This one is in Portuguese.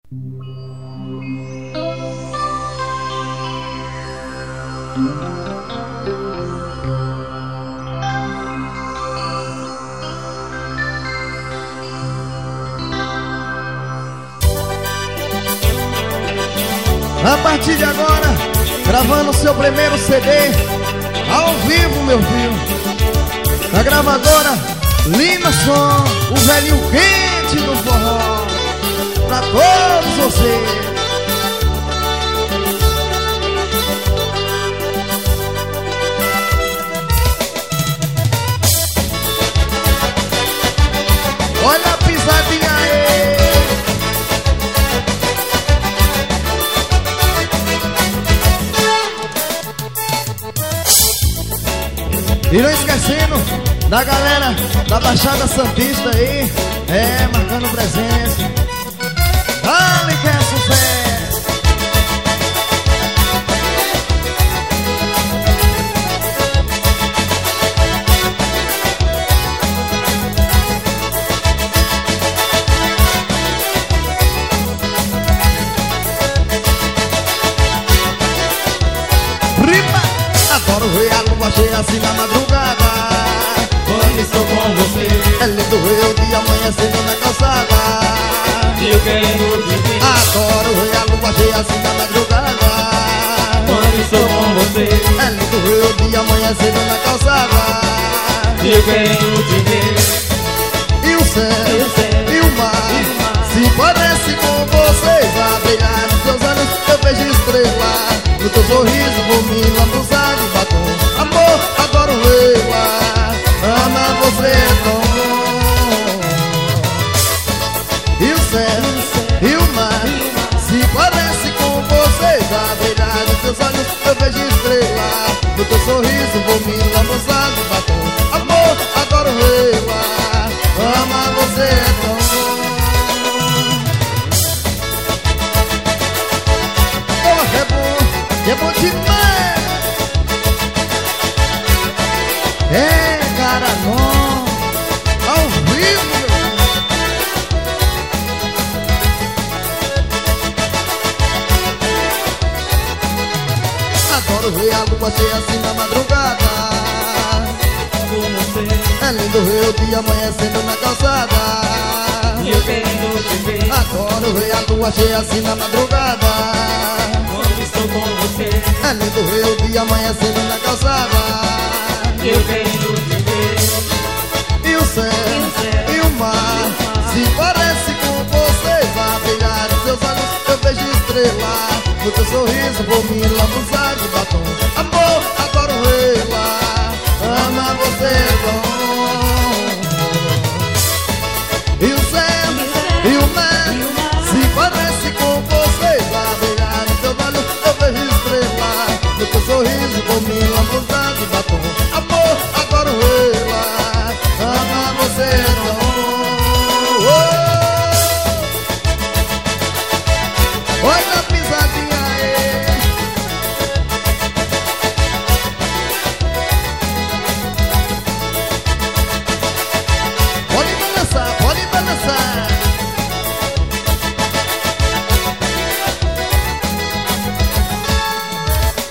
A partir de agora, gravando seu primeiro CD ao vivo, meu filho. A gravadora Lina Som, o velhinho quente do forró, pra todos vocês. Olha a pisadinha aí. E não esquecendo da galera da Baixada Santista aí, marcando presença. Dale que é sucesso. Ripa! Adoro ver a lua cheia assim na madrugada. Quando estou com você, É lindo ver o dia amanhecendo na calçada. e eu querendo te ver. Adoro ver a lua cheia assim na madrugada. Quando estou com você, É lindo ver o dia amanhecendo na calçada. e eu querendo te ver. E o céu, e o mar, se parece com vocês. A brilhar nos seus olhos eu vejo estrela. No teu sorriso vou me lambuzar de batom. Amor, adoro vê-la. Ama você é bom. E o céu, e o mar, se parece com vocês. A brilhar nos seus olhos eu vejo estrela. No teu sorriso vou me lambuzar de batom. Amor, adoro vê-la. Ama você é bom. Oh, é bom demais. É, cara, não, ao vivo. Adoro ver a lua cheia assim na madrugada. Com você, É lindo ver o dia amanhecendo na calçada. e eu querendo te ver. Adoro ver a lua cheia assim na madrugada. Quando estou com você, É lindo ver o dia amanhecendo na calçada. e eu querendo te ver. E o céu, e o mar, se parece com vocês. A brilhar nos seus olhos eu vejo estrela. No teu sorriso vou me lambuzar de batom. Amor, adoro vê-la. Ama você é bom. E o céu,